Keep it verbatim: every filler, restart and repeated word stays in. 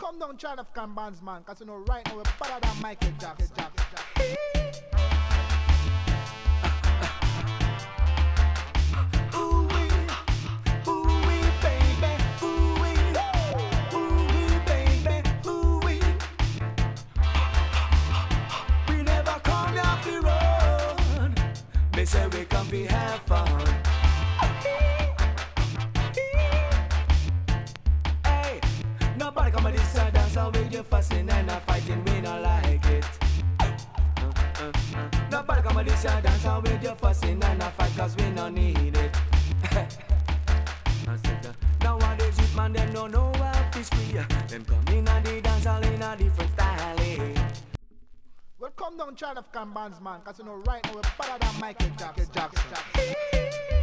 come down, China African bands, man, because you know right now we're better than Michael Jackson. Say we come to have fun. Hey, nobody come to this side dance and with you fussing and a fighting, we not like it. Nobody come to this side dance and with you fussing and a fight, cause we not need it. Nowadays youth man, them don't know how to spree. Them come in and the dance all in a different style. Well, come down, China African bands, man, because you know right now we're better than Michael Jackson. Jackson.